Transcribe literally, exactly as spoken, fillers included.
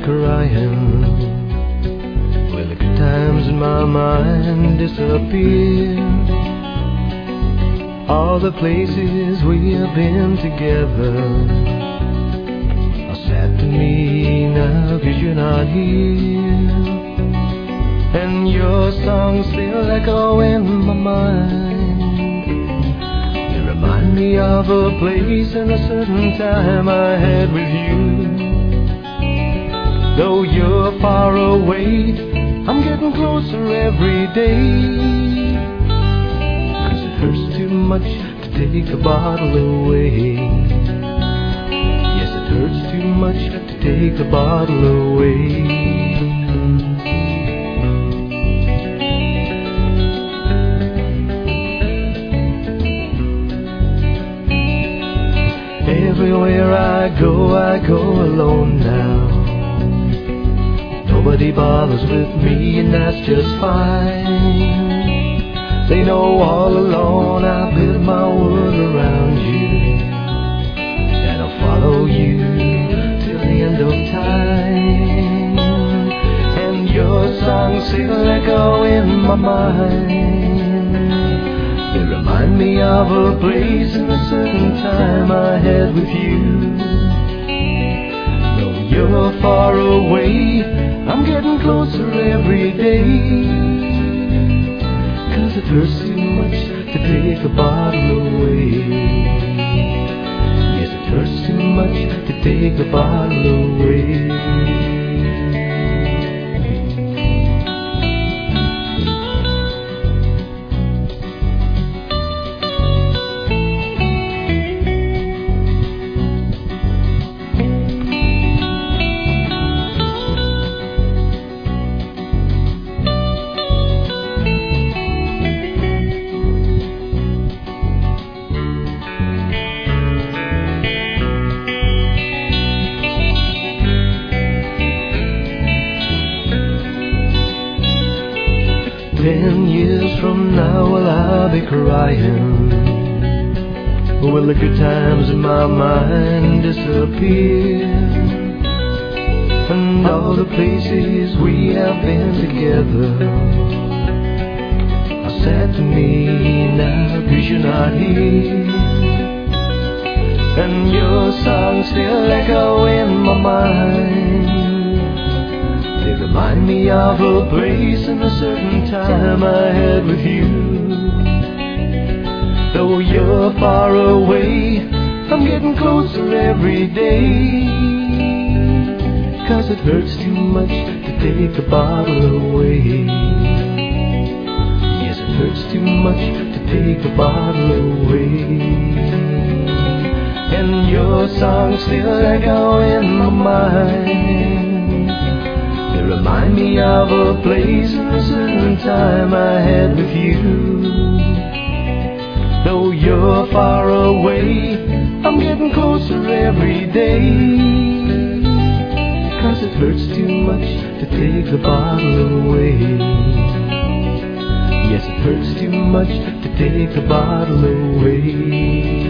crying. Well, the good times in my mind disappear. All the places we have been together are sad to me now, 'cause you're not here. And your songs still echo in my mind. They remind me of a place and a certain time I had with you. Though you're far away, I'm getting closer every day. 'Cause it hurts too much to take a bottle away. Yes, it hurts too much to take a bottle away. Everywhere I go, I go alone now. Nobody bothers with me, and that's just fine. They know all along I built my world around you, and I'll follow you till the end of time. And your songs still echo in my mind. They remind me of a place and a certain time I had with you. Though you're far away, I'm getting closer every day. 'Cause it hurts too much to take a bottle away. Yes, it hurts too much to take a bottle away. Ten years from now, well, I'll be crying. Will the good times in my mind disappear? And all the places we have been together are sad to me now, 'cause you're not here. And your songs still echo in my mind. They remind me of a place and a certain time I had with you. Though you're far away, I'm getting closer every day. 'Cause it hurts too much to take a bottle away. Yes, it hurts too much to take a bottle away. And your songs still echo in my mind. They remind me of a place and a certain time I had with you. Though you're far away, I'm getting closer every day. 'Cause it hurts too much to take the bottle away. Yes, it hurts too much to take the bottle away.